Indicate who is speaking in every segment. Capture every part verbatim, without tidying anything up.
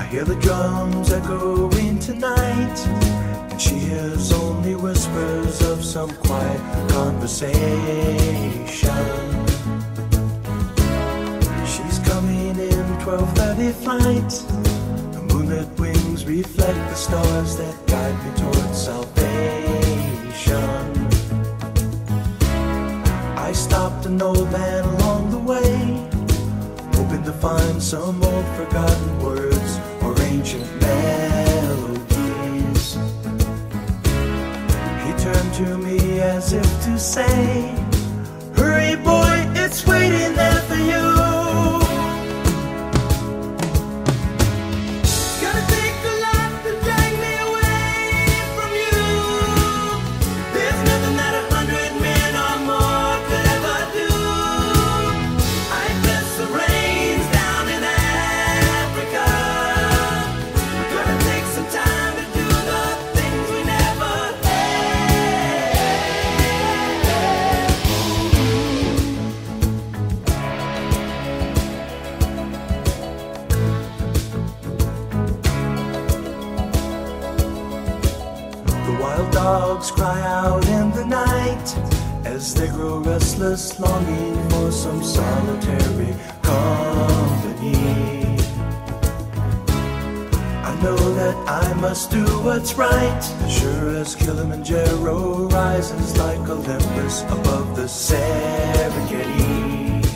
Speaker 1: hear the drums echoing tonight, and she hears only whispers of some quiet conversation. She's coming in twelve thirty flight. The moonlit wings reflect the stars that guide me towards salvation. I stopped an old man along the way, hoping to find some old forgotten words or ancient melodies. He turned to me as if to say, "Hurry boy, it's waiting there for you." Wild dogs cry out in the night as they grow restless, longing for some solitary company. I know that I must do what's right, as sure as Kilimanjaro rises like Olympus above the Serengeti.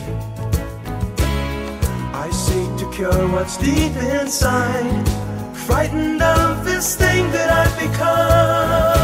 Speaker 1: I seek to cure what's deep inside, frightened of this thing that I've become.